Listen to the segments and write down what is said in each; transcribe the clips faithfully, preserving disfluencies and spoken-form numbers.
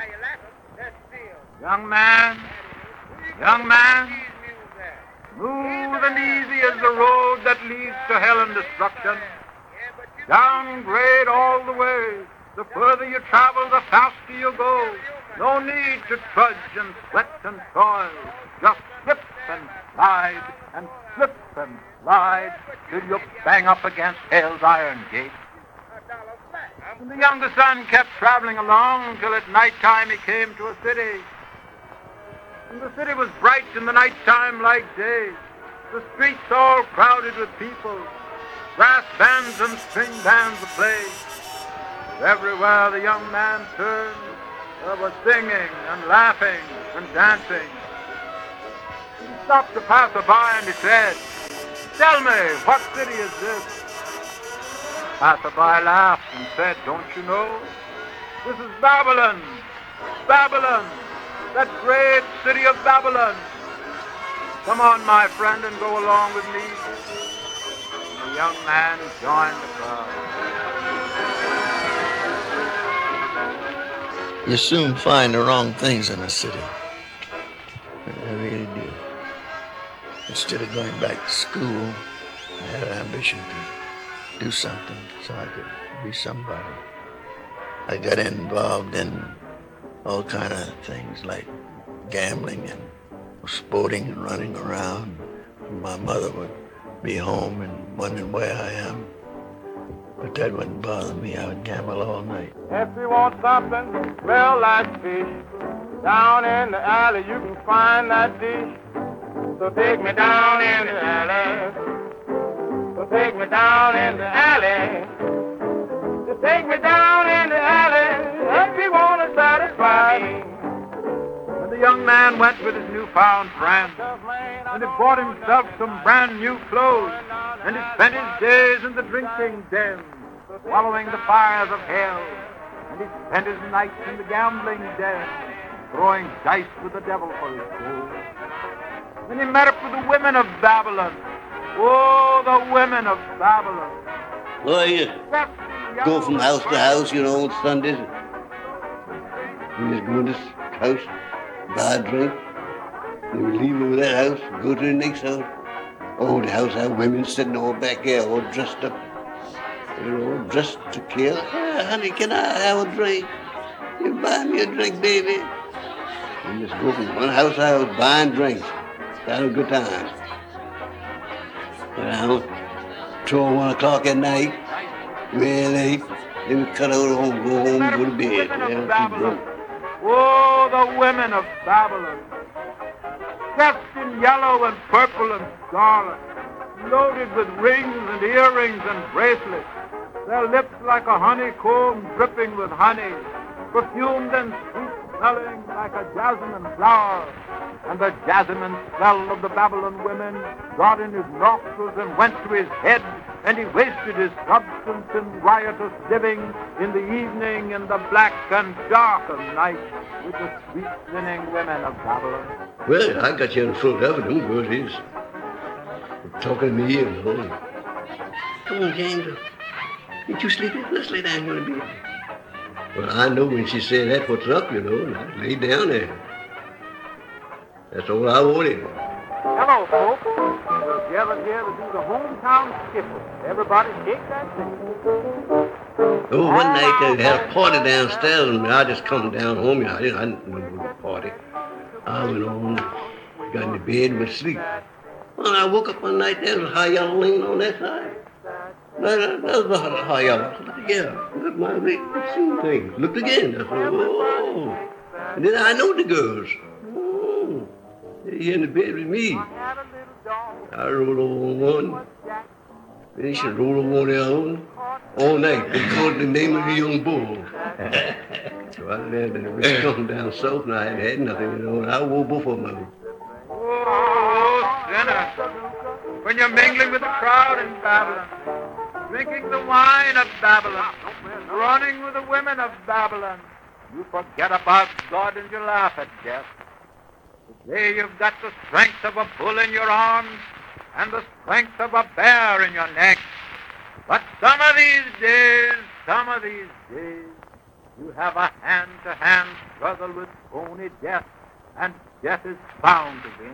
Young man, young man, smooth and easy is the road that leads to hell and destruction. Downgrade all the way. The further you travel, the faster you go. No need to trudge and sweat and toil. Just slip and slide and slip and slide till you bang up against hell's iron gate. And the younger son kept traveling along till at night time he came to a city. And the city was bright in the night time like day. The streets all crowded with people. Brass bands and string bands play. Everywhere the young man turned, there was singing and laughing and dancing. He stopped a passerby and he said, "Tell me, what city is this?" Passerby laughed and said, "Don't you know? This is Babylon, Babylon, that great city of Babylon. Come on, my friend, and go along with me." And the young man joined the crowd. You soon find the wrong things in a city. I really do. Instead of going back to school, I had an ambition to do something so I could be somebody. I got involved in all kind of things like gambling and sporting and running around. My mother would be home and wondering where I am. But that wouldn't bother me. I would gamble all night. If you want something, smell like fish, down in the alley you can find that dish. So take me down in the alley. So take me down in the alley. So take me down in the alley if you want to satisfy me. And the young man went with his newfound friend, and he bought himself some brand new clothes, and he spent his days in the drinking den, swallowing the fires of hell, and he spent his nights in the gambling den, throwing dice with the devil for his soul. And he met up with the women of Babylon. Oh, the women of Babylon. Well, you go from house to house, you know, on Sundays. You just go to this house, buy a drink, then we leave over that house, go to the next house. Oh, the house had women sitting all back there, all dressed up, you know, dressed to kill. Hey, honey, can I have a drink? You buy me a drink, baby. You just go from one house to house buying drinks. Have a good time. Around twelve, one o'clock at night, real late, then we cut out home, go home, go to bed. Yeah, too drunk. Oh, the women of Babylon, dressed in yellow and purple and scarlet, loaded with rings and earrings and bracelets, their lips like a honeycomb dripping with honey, perfumed and sweet-smelling like a jasmine flower. And the jasmine smell of the Babylon women got in his nostrils and went to his head, and he wasted his substance in riotous living in the evening in the black and dark of night with the sweet-sinning women of Babylon. Well, I got you in front of them, girls is talking to me and all. Come on, James. Ain't you sleeping? Let's lay down here and be. Well, I know when she said that, what's up, you know, and I laid down there. That's all I wanted. Hello, folks. We're gathered here to do the hometown skiffle. Everybody shake that thing. Oh, one night they had a party downstairs, and I just come down home. I didn't, I didn't know the party. I went on, got in the bed and went to sleep. When I woke up one night, there was a high yellow laying on that side. That, that was a high yellow. I said, yeah, look my leg, seen things. Looked again. I said, oh. And then I know the girls. Oh. They're here in the bed with me. I rolled over on one. Then she rolled over on the other one. All night. They called the name of the young bull. So I left and we come down south and I hadn't had nothing, you know, and I wore both of them. Oh, sinner. When you're mingling with the crowd in Babylon, drinking the wine of Babylon, running with the women of Babylon, you forget about God and you laugh at death. Today you've got the strength of a bull in your arms and the strength of a bear in your neck. But some of these days, some of these days, You have a hand-to-hand struggle with phony death, and death is bound to win.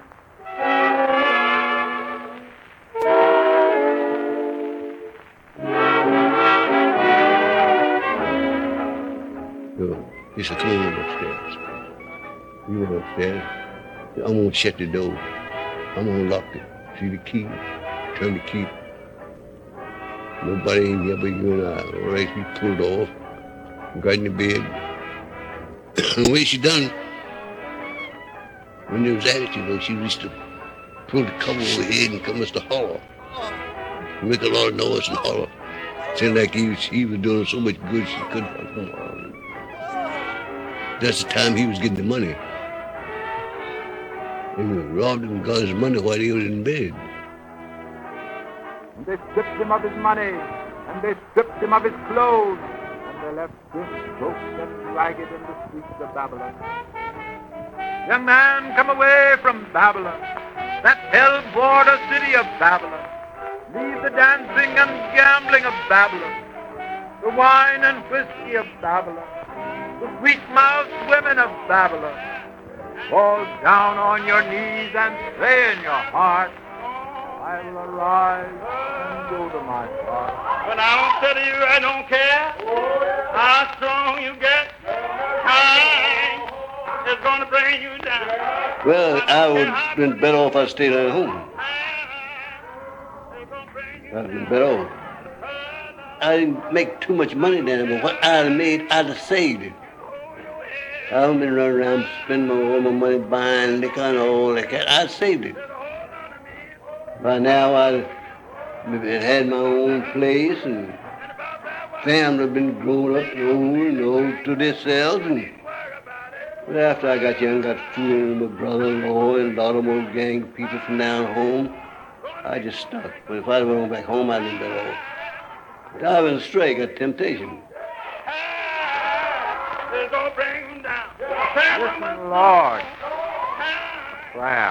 So, he said, come on upstairs. You went upstairs. I'm gonna shut the door. I'm gonna lock it. See the key? Turn the key. Nobody in here but you and I. All right, we pulled off. Got in the bed. The way she done, when there was attitude, though, she used to pull the cover over her head and come us to holler. Make a lot of noise and holler. Seemed like he was, he was doing so much good she couldn't come on. That's the time he was getting the money. And we robbed him and got his money while he was in bed. And they stripped him of his money, and they stripped him of his clothes, and they left him broken and ragged in the streets of Babylon. Young man, come away from Babylon, that hell-border city of Babylon. Leave the dancing and gambling of Babylon, the wine and whiskey of Babylon, the sweet-mouthed women of Babylon. Fall down on your knees and say in your heart, I will arise and go to my Father. But I don't say to you, I don't care how strong you get. Time is going to bring you down. Well, I would have been better off if I stayed at home. I'd have been better off. I didn't make too much money then, but what I'd have made, I'd have saved it. I haven't been running around spending all my money buying liquor and all that. I saved it. By now, I'd have had my own place, and family been grown up and old and old to themselves. And but after I got young, got two of my brother-in-law and a lot of more gang people from down home, I just stuck. But if I'd went on back home, I'd been better off. But I went astray, got temptation. It's going to bring you down. Listen, Lord. Prayer.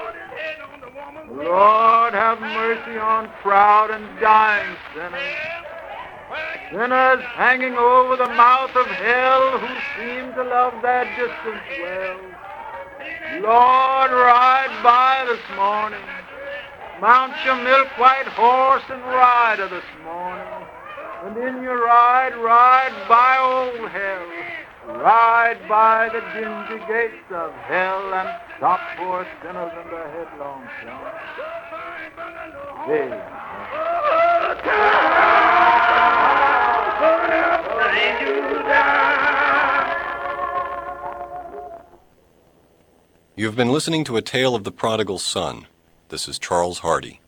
Lord, have mercy on proud and dying sinners. Sinners hanging over the mouth of hell who seem to love their distance well. Lord, ride by this morning. Mount your milk-white horse and ride her this morning. And in your ride, ride by old hell. Ride by the dingy gates of hell and stop poor sinners in their headlong plunge. Amen. You have been listening to A Tale of the Prodigal Son. This is Charles Hardy.